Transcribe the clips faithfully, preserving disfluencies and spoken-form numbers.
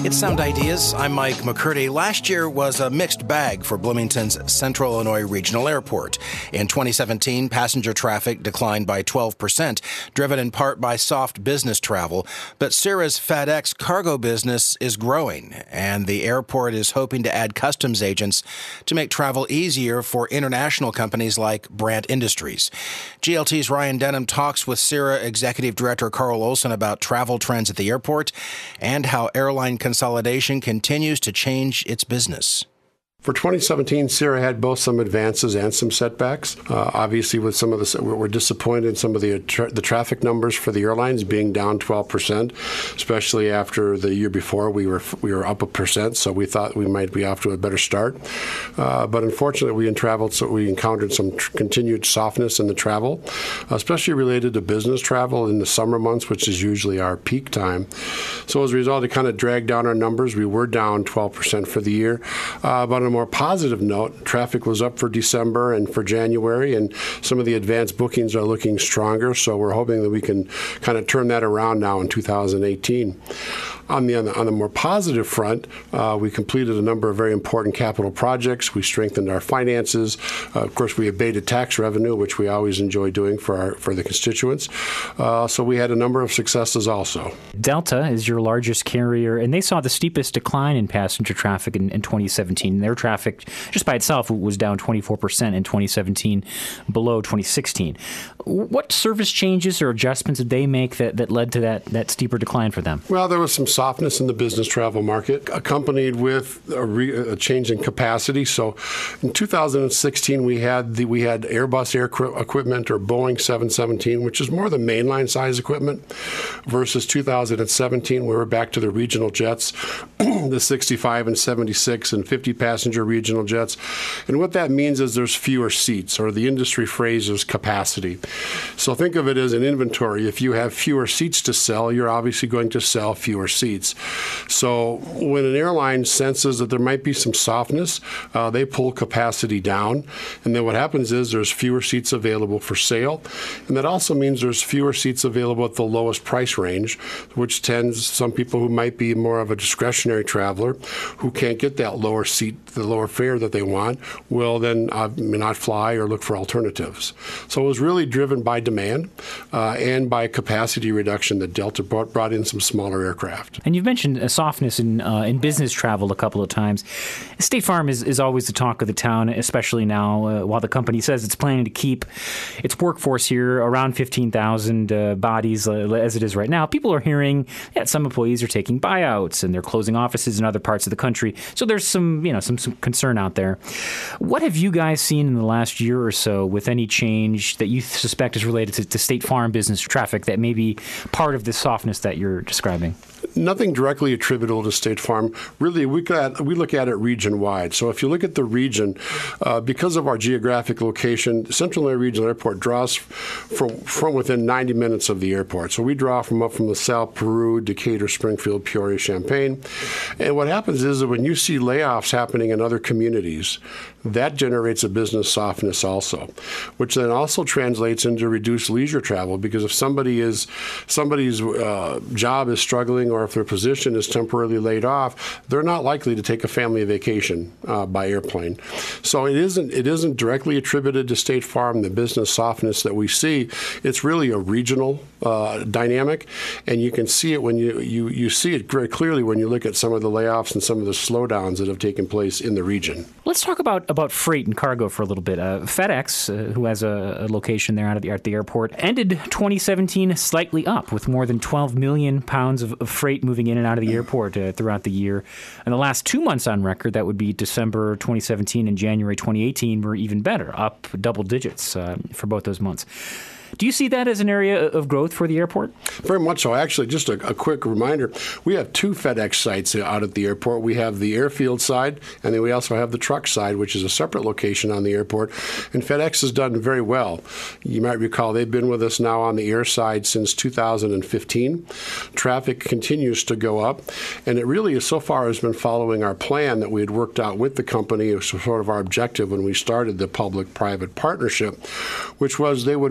It's Sound Ideas. I'm Mike McCurdy. Last year was a mixed bag for Bloomington's Central Illinois Regional Airport. In twenty seventeen, passenger traffic declined by twelve percent, driven in part by soft business travel. But Sira's FedEx cargo business is growing, and the airport is hoping to add customs agents to make travel easier for international companies like Brandt Industries. G L T's Ryan Denham talks with Sira Executive Director Carl Olson about travel trends at the airport and how airline consolidation continues to change its business. For twenty seventeen, Sira had both some advances and some setbacks. Uh, obviously, with some of the, we're disappointed in some of the tra- the traffic numbers for the airlines being down twelve percent, especially after the year before we were we were up a percent. So we thought we might be off to a better start. Uh, but unfortunately, we in traveled, so we encountered some tr- continued softness in the travel, especially related to business travel in the summer months, which is usually our peak time. So as a result, it kind of dragged down our numbers. We were down twelve percent for the year, uh, but on a more positive note, traffic was up for December and for January, and some of the advanced bookings are looking stronger, so we're hoping that we can kind of turn that around now in two thousand eighteen. On the, on the, on the more positive front, uh, we completed a number of very important capital projects. We strengthened our finances. Uh, of course, we abated tax revenue, which we always enjoy doing for our, for the constituents. Uh, so we had a number of successes also. Delta is your largest carrier, and they saw the steepest decline in passenger traffic in, in twenty seventeen. Their traffic, just by itself, was down twenty-four percent in twenty seventeen, below twenty sixteen. What service changes or adjustments did they make that, that led to that, that steeper decline for them? Well, there was some softness in the business travel market, accompanied with a, re, a change in capacity. So, in two thousand sixteen, we had the we had Airbus air equipment or Boeing seven seventeen, which is more the mainline size equipment, versus two thousand seventeen, we were back to the regional jets, the sixty-five and seventy-six and fifty passenger regional jets. And what that means is there's fewer seats, or the industry phrase is capacity. So think of it as an inventory. If you have fewer seats to sell, you're obviously going to sell fewer seats. So when an airline senses that there might be some softness, uh, they pull capacity down. And then what happens is there's fewer seats available for sale. And that also means there's fewer seats available at the lowest price range, which tends some people who might be more of a discretionary traveler who can't get that lower seat, the lower fare that they want, will then uh, not fly or look for alternatives. So it was really driven by demand uh, and by capacity reduction that Delta brought, brought in some smaller aircraft. And you've mentioned a softness in uh, in business travel a couple of times. State Farm is, is always the talk of the town, especially now, uh, while the company says it's planning to keep its workforce here around fifteen thousand uh, bodies uh, as it is right now. People are hearing that some employees are taking buyouts and they're closing offices in other parts of the country. So there's some, you know, some, some concern out there. What have you guys seen in the last year or so with any change that you suspect is related to, to State Farm business traffic that may be part of this softness that you're describing? Nothing directly attributable to State Farm. Really, we got, we look at it region-wide. So if you look at the region, uh, because of our geographic location, Central Illinois Regional Airport draws from, from within ninety minutes of the airport. So we draw from up from LaSalle, Peru, Decatur, Springfield, Peoria, Champaign. And what happens is that when you see layoffs happening in other communities, that generates a business softness also, which then also translates into reduced leisure travel, because if somebody is somebody's uh, job is struggling, or if their position is temporarily laid off, they're not likely to take a family vacation uh, by airplane. So it isn't it isn't directly attributed to State Farm, the business softness that we see. It's really a regional uh, dynamic, and you can see it when you, you you see it very clearly when you look at some of the layoffs and some of the slowdowns that have taken place in the region. Let's talk about about freight and cargo for a little bit. Uh, FedEx, uh, who has a, a location there out at the, at the airport, ended twenty seventeen slightly up with more than twelve million pounds of, of freight moving in and out of the airport uh, throughout the year. And the last two months on record, that would be December twenty seventeen and January twenty eighteen, were even better, up double digits uh, for both those months. Do you see that as an area of growth for the airport? Very much so. Actually, just a, a quick reminder, we have two FedEx sites out at the airport. We have the airfield side, and then we also have the truck side, which is a separate location on the airport. And FedEx has done very well. You might recall they've been with us now on the air side since two thousand fifteen. Traffic continues to go up, and it really is, so far has been following our plan that we had worked out with the company. It was sort of our objective when we started the public-private partnership, which was they would, when they initially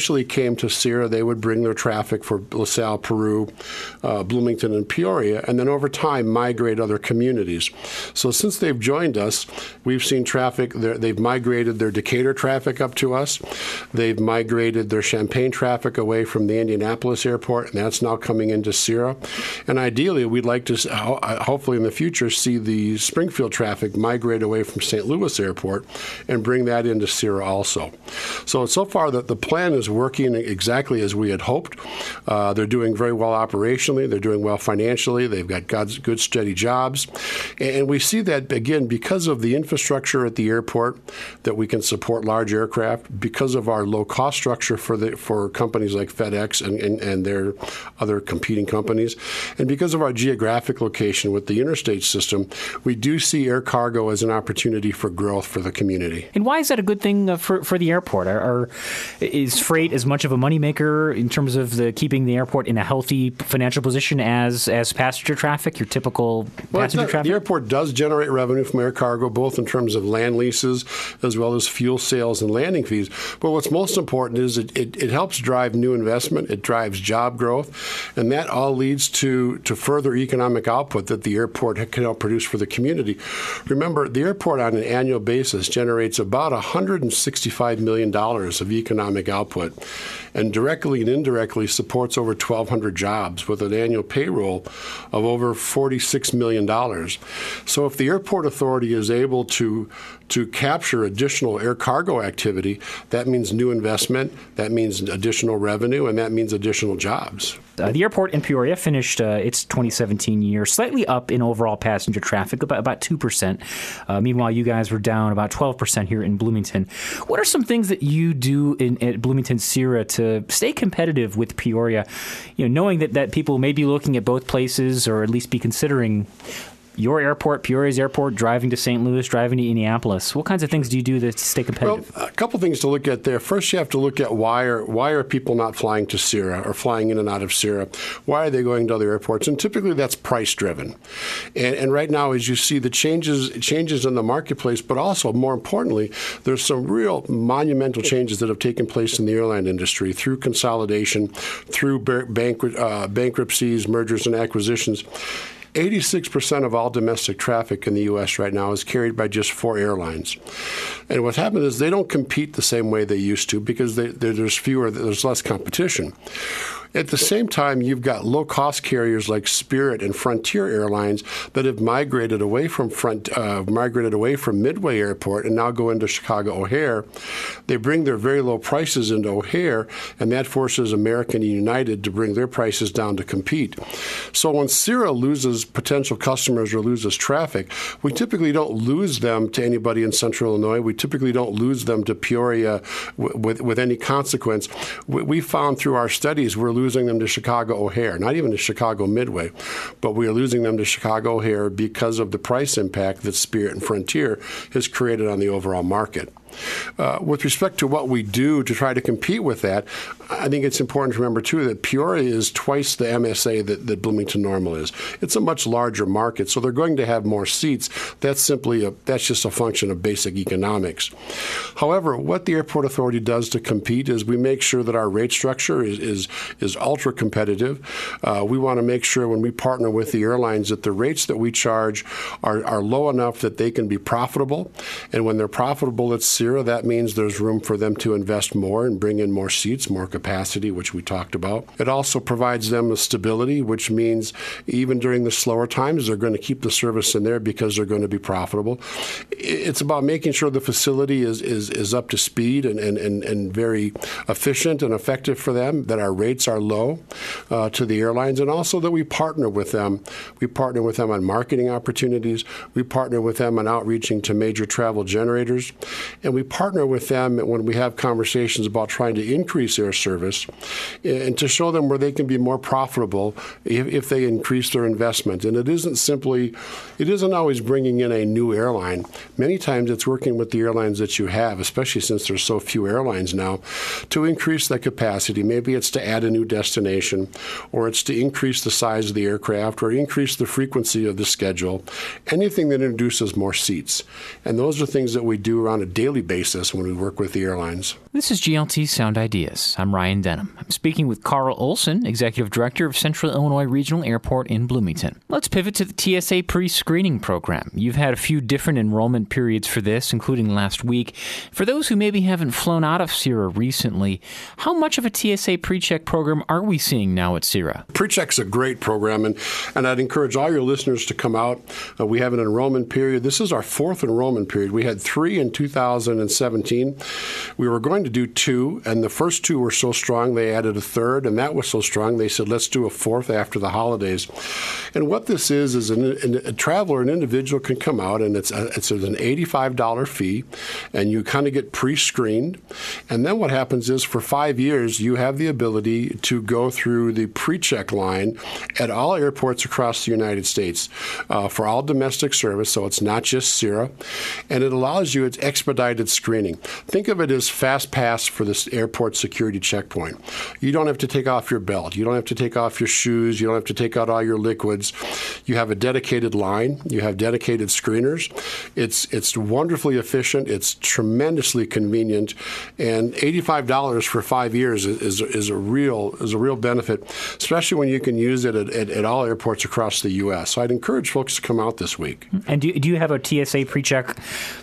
initially came to Cira, they would bring their traffic for LaSalle, Peru, uh, Bloomington, and Peoria, and then over time migrate other communities. So since they've joined us, we've seen traffic, they've migrated their Decatur traffic up to us. They've migrated their Champaign traffic away from the Indianapolis airport, and that's now coming into Cira. And ideally, we'd like to, hopefully in the future, see the Springfield traffic migrate away from Saint Louis Airport and bring that into Cira also. So, so far, the, the plan is working exactly as we had hoped. Uh, they're doing very well operationally. They're doing well financially. They've got good, good steady jobs. And we see that, again, because of the infrastructure at the airport, that we can support large aircraft, because of our low-cost structure for the for companies like FedEx and, and, and their other competing companies, and because of our geographic location with the interstate system, we do see air cargo as an opportunity for growth for the community. And why is that a good thing uh, for, for the airport? Are, are, is freight as much of a moneymaker in terms of the keeping the airport in a healthy financial position as as passenger traffic, your typical well, passenger not, traffic? The airport does generate revenue from air cargo, both in terms of land leases as well as fuel sales and landing fees. But what's most important is it, it, it helps drive new investment, it drives job growth, and that all leads to, to further economic output that the airport can help produce for the community. Remember, the airport on an annual basis generates about one hundred sixty-five million dollars of economic output, and directly and indirectly supports over twelve hundred jobs with an annual payroll of over forty-six million dollars. So if the airport authority is able to to capture additional air cargo activity, that means new investment, that means additional revenue, and that means additional jobs. Uh, the airport in Peoria finished uh, its twenty seventeen year slightly up in overall passenger traffic, about, about two percent. Uh, meanwhile, you guys were down about twelve percent here in Bloomington. What are some things that you do in, at Bloomington Cira to stay competitive with Peoria, you know, knowing that, that people may be looking at both places or at least be considering your airport, Peoria's airport, driving to Saint Louis, driving to Indianapolis? What kinds of things do you do to stay competitive? Well, a couple things to look at there. First, you have to look at why are why are people not flying to Cira or flying in and out of Cira? Why are they going to other airports? And typically that's price driven. And, and right now, as you see the changes changes in the marketplace, but also more importantly, there's some real monumental changes that have taken place in the airline industry through consolidation, through bank, uh, bankruptcies, mergers and acquisitions. eighty-six percent of all domestic traffic in the U S right now is carried by just four airlines. And what's happened is they don't compete the same way they used to because they, there's fewer, there's less competition. At the same time, you've got low-cost carriers like Spirit and Frontier Airlines that have migrated away from front, uh, migrated away from Midway Airport and now go into Chicago O'Hare. They bring their very low prices into O'Hare, and that forces American and United to bring their prices down to compete. So when Cira loses potential customers or loses traffic, we typically don't lose them to anybody in Central Illinois. We typically don't lose them to Peoria w- with, with any consequence. We, we found through our studies we're losing them to Chicago O'Hare, not even to Chicago Midway, but we are losing them to Chicago O'Hare because of the price impact that Spirit and Frontier has created on the overall market. Uh, with respect to what we do to try to compete with that, I think it's important to remember, too, that Peoria is twice the M S A that, that Bloomington Normal is. It's a much larger market, so they're going to have more seats. That's simply a, that's just a function of basic economics. However, what the Airport Authority does to compete is we make sure that our rate structure is, is, is ultra competitive. Uh, we want to make sure when we partner with the airlines that the rates that we charge are, are low enough that they can be profitable. And when they're profitable, it's that means there's room for them to invest more and bring in more seats, more capacity, which we talked about. It also provides them a stability, which means even during the slower times, they're going to keep the service in there because they're going to be profitable. It's about making sure the facility is is, is up to speed and, and, and, and very efficient and effective for them, that our rates are low uh, to the airlines, and also that we partner with them. We partner with them on marketing opportunities. We partner with them on outreaching to major travel generators. And we partner with them when we have conversations about trying to increase air service and to show them where they can be more profitable if, if they increase their investment. And it isn't simply, it isn't always bringing in a new airline. Many times it's working with the airlines that you have, especially since there's so few airlines now, to increase that capacity. Maybe it's to add a new destination, or it's to increase the size of the aircraft, or increase the frequency of the schedule, anything that introduces more seats. And those are things that we do on a daily basis when we work with the airlines. This is G L T Sound Ideas. I'm Ryan Denham. I'm speaking with Carl Olson, Executive Director of Central Illinois Regional Airport in Bloomington. Let's pivot to the T S A pre-screening program. You've had a few different enrollment periods for this, including last week. For those who maybe haven't flown out of CIRA recently, how much of a T S A pre-check program are we seeing now at CIRA? Pre-check's a great program, and, and I'd encourage all your listeners to come out. Uh, we have an enrollment period. This is our fourth enrollment period. We had three in two thousand seventeen. We were going to do two, and the first two were so strong they added a third, and that was so strong they said, let's do a fourth after the holidays. And what this is, is an, an, a traveler, an individual can come out, and it's, a, it's an eighty-five dollars fee, and you kind of get pre-screened. And then what happens is for five years, you have the ability to go through the pre-check line at all airports across the United States uh, for all domestic service, so it's not just CIRA, and it allows you, it's expedited screening. Think of it as fast pass for this airport security checkpoint. You don't have to take off your belt. You don't have to take off your shoes. You don't have to take out all your liquids. You have a dedicated line. You have dedicated screeners. It's it's wonderfully efficient. It's tremendously convenient, and eighty-five dollars for five years is, is, is a real is a real benefit, especially when you can use it at, at, at all airports across the U S. So I'd encourage folks to come out this week. And do, do you have a T S A pre-check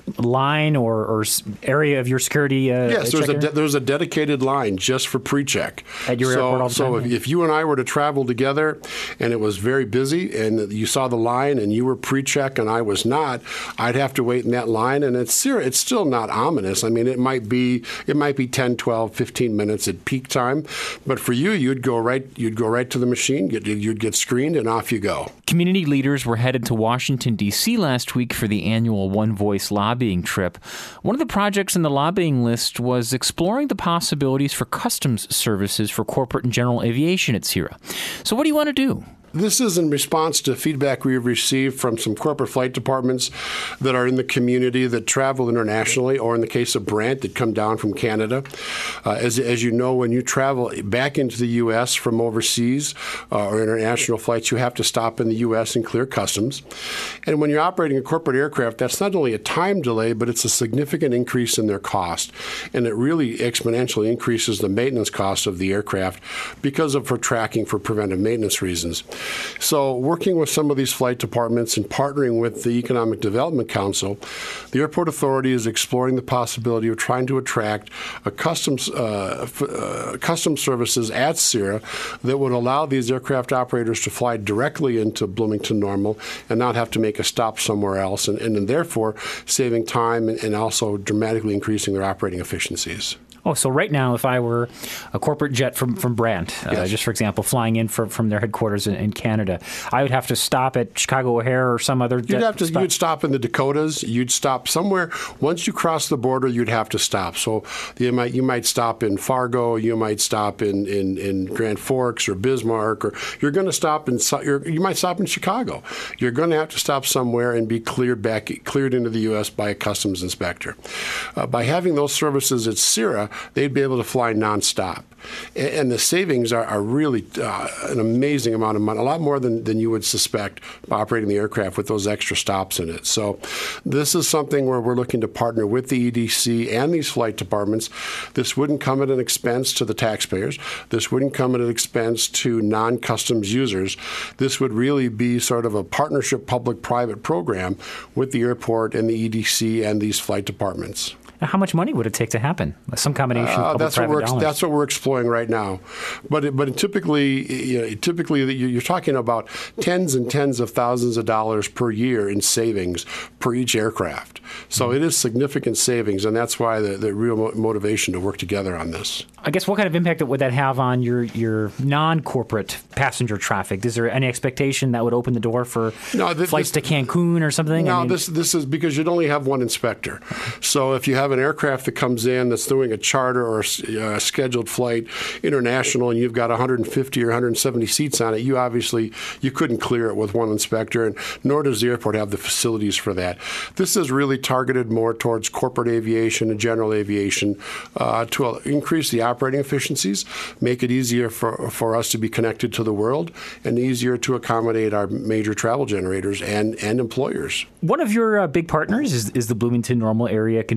line or, or area of your security? Uh, yes, there's a de- there's a dedicated line just for pre-check at your so, airport all the so time. So if, if you and I were to travel together, and it was very busy, and you saw the line, and you were pre-check, and I was not, I'd have to wait in that line, and it's it's still not ominous. I mean, it might be it might be ten, twelve, fifteen minutes at peak time, but for you, you'd go right you'd go right to the machine, you'd, you'd get screened, and off you go. Community leaders were headed to Washington, D C last week for the annual One Voice lobbying trip. One of the projects in the lobbying list was exploring the possibilities for customs services for corporate and general aviation at CIRA. So what do you want to do? This is in response to feedback we've received from some corporate flight departments that are in the community that travel internationally, or in the case of Brant, that come down from Canada. Uh, as, as you know, when you travel back into the U S from overseas uh, or international flights, you have to stop in the U S and clear customs. And when you're operating a corporate aircraft, that's not only a time delay, but it's a significant increase in their cost. And it really exponentially increases the maintenance cost of the aircraft because of for tracking for preventive maintenance reasons. So working with some of these flight departments and partnering with the Economic Development Council, the Airport Authority is exploring the possibility of trying to attract a customs, uh, f- uh, customs services at CIRA that would allow these aircraft operators to fly directly into Bloomington Normal and not have to make a stop somewhere else, and, and, and therefore saving time and, and also dramatically increasing their operating efficiencies. Oh, so right now, if I were a corporate jet from, from Brant, uh, yes. just for example, flying in from, from their headquarters in, in Canada, I would have to stop at Chicago O'Hare or some other You'd jet have to. stop. You'd stop in the Dakotas. You'd stop somewhere. Once you cross the border, you'd have to stop. So you might you might stop in Fargo. You might stop in, in, in Grand Forks or Bismarck, or you're going to stop in. You're, you might stop in Chicago. You're going to have to stop somewhere and be cleared back, cleared into the U S by a customs inspector. Uh, by having those services at CIRA, they'd be able to fly nonstop. And the savings are, are really uh, an amazing amount of money, a lot more than, than you would suspect by operating the aircraft with those extra stops in it. So this is something where we're looking to partner with the E D C and these flight departments. This wouldn't come at an expense to the taxpayers. This wouldn't come at an expense to non-customs users. This would really be sort of a partnership public-private program with the airport and the E D C and these flight departments. Now, how much money would it take to happen? Some combination Uh, of that's what public-private we're dollars. that's what we're exploring right now, but it, but it typically you know, typically you're talking about tens and tens of thousands of dollars per year in savings per each aircraft. So mm-hmm. it is significant savings, and that's why the, the real mo- motivation to work together on this. I guess what kind of impact would that have on your, your non-corporate passenger traffic? Is there any expectation that would open the door for no, th- flights this, to Cancun or something? No, I mean, this this is because you'd only have one inspector. So if you have an aircraft that comes in that's doing a charter or a, a scheduled flight international, and you've got one hundred fifty or one hundred seventy seats on it, you obviously you couldn't clear it with one inspector, and nor does the airport have the facilities for that. This is really targeted more towards corporate aviation and general aviation uh, to increase the operating efficiencies, make it easier for, for us to be connected to the world, and easier to accommodate our major travel generators and, and employers. One of your uh, big partners is, is the Bloomington Normal Area Convention and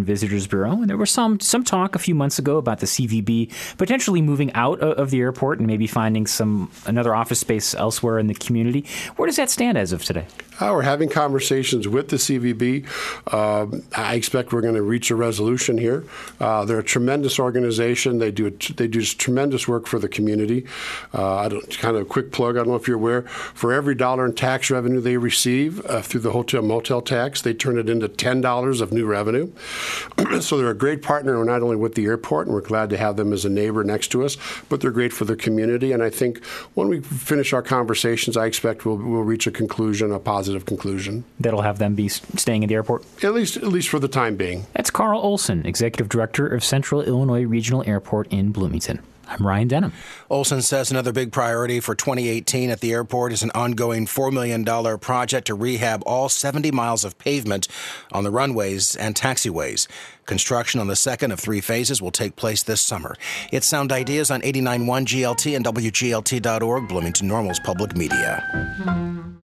and Visitors Bureau. And there was some some talk a few months ago about the C V B potentially moving out of the airport and maybe finding some another office space elsewhere in the community. Where does that stand as of today? Uh, we're having conversations with the C V B. Uh, I expect we're going to reach a resolution here. Uh, they're a tremendous organization. They do they do tremendous work for the community. Uh, I don't kind of a quick plug. I don't know if you're aware. For every dollar in tax revenue they receive uh, through the hotel motel tax, they turn it into ten dollars of new revenue. So they're a great partner, not only with the airport, and we're glad to have them as a neighbor next to us, but they're great for the community. And I think when we finish our conversations, I expect we'll we'll reach a conclusion, a positive. Positive conclusion. That'll have them be staying at the airport? At least at least for the time being. That's Carl Olson, Executive Director of Central Illinois Regional Airport in Bloomington. I'm Ryan Denham. Olson says another big priority for twenty eighteen at the airport is an ongoing four million dollars project to rehab all seventy miles of pavement on the runways and taxiways. Construction on the second of three phases will take place this summer. It's Sound Ideas on eighty-nine point one G L T and W G L T dot org, Bloomington Normal's public media.